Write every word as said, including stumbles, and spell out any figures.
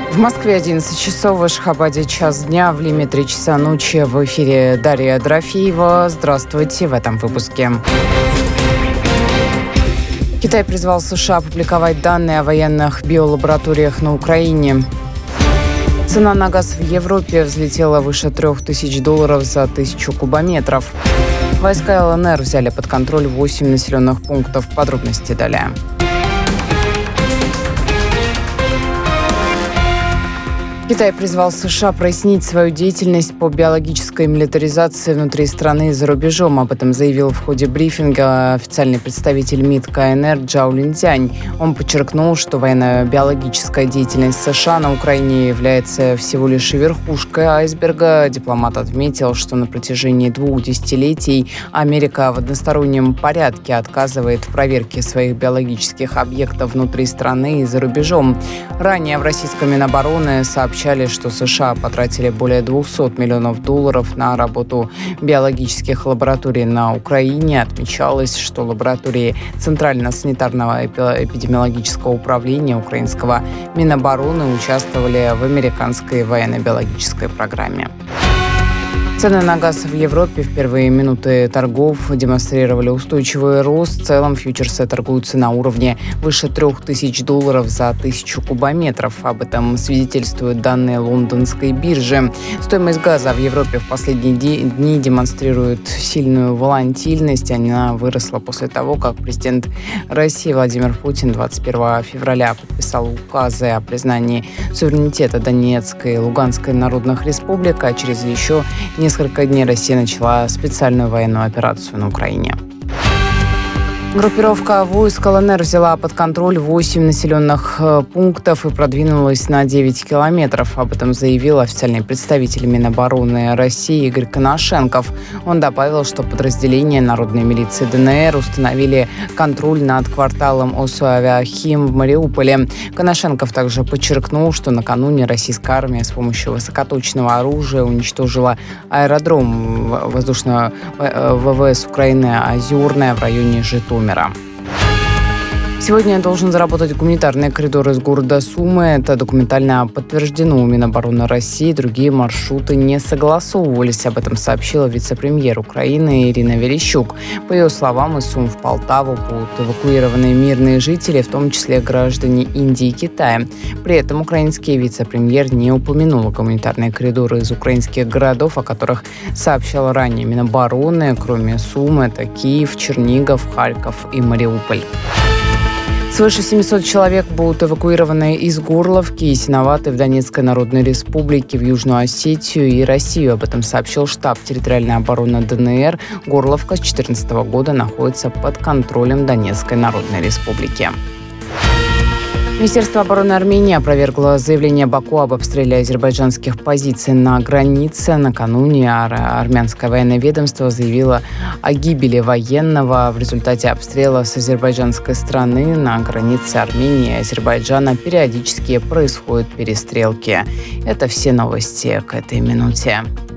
В Москве одиннадцать часов, в Ашхабаде час дня, в Лиме три часа ночи. В эфире Дарья Дорофеева. Здравствуйте в этом выпуске. Китай призвал США опубликовать данные о военных биолабораториях на Украине. Цена на газ в Европе взлетела выше трех тысяч долларов за тысячу кубометров. Войска ЛНР взяли под контроль восемь населенных пунктов. Подробности далее. Китай призвал США прояснить свою деятельность по биологической милитаризации внутри страны и за рубежом. Об этом заявил в ходе брифинга официальный представитель МИД КНР Джао Линцзянь. Он подчеркнул, что военно-биологическая деятельность США на Украине является всего лишь верхушкой айсберга. Дипломат отметил, что на протяжении двух десятилетий Америка в одностороннем порядке отказывает в проверке своих биологических объектов внутри страны и за рубежом. Ранее в российском Минобороны сообщили, что США потратили более двухсот миллионов долларов на работу биологических лабораторий на Украине. Отмечалось, что лаборатории Центрально-санитарного эпидемиологического управления украинского Минобороны участвовали в американской военно-биологической программе. Цены на газ в Европе в первые минуты торгов демонстрировали устойчивый рост. В целом фьючерсы торгуются на уровне выше трех тысяч долларов за тысячу кубометров. Об этом свидетельствуют данные лондонской биржи. Стоимость газа в Европе в последние дни демонстрирует сильную волатильность. Она выросла после того, как президент России Владимир Путин двадцать первого февраля подписал указы о признании суверенитета Донецкой и Луганской народных республик, а через еще несколько Несколько дней Россия начала специальную военную операцию на Украине. Группировка войск ЛНР взяла под контроль восемь населенных пунктов и продвинулась на девять километров. Об этом заявил официальный представитель Минобороны России Игорь Коношенков. Он добавил, что подразделения народной милиции ДНР установили контроль над кварталом Осу-Авиахим в Мариуполе. Коношенков также подчеркнул, что накануне российская армия с помощью высокоточного оружия уничтожила аэродром воздушного ВВС Украины «Озерное» в районе Житомира. Сегодня должен заработать гуманитарный коридор из города Сумы. Это документально подтверждено у Минобороны России. Другие маршруты не согласовывались. Об этом сообщила вице-премьер Украины Ирина Верещук. По ее словам, из Сум в Полтаву будут эвакуированы мирные жители, в том числе граждане Индии и Китая. При этом украинский вице-премьер не упомянул гуманитарные коридоры из украинских городов, о которых сообщала ранее Минобороны. Кроме Сумы, это Киев, Чернигов, Харьков и Мариуполь. Свыше семисот человек будут эвакуированы из Горловки и Синоваты в Донецкой Народной Республике, в Южную Осетию и Россию. Об этом сообщил штаб территориальной обороны ДНР. Горловка с две тысячи четырнадцатого года находится под контролем Донецкой Народной Республики. Министерство обороны Армении опровергло заявление Баку об обстреле азербайджанских позиций на границе. Накануне ар- армянское военное ведомство заявило о гибели военного в результате обстрела с азербайджанской стороны. На границе Армении и Азербайджана периодически происходят перестрелки. Это все новости к этой минуте.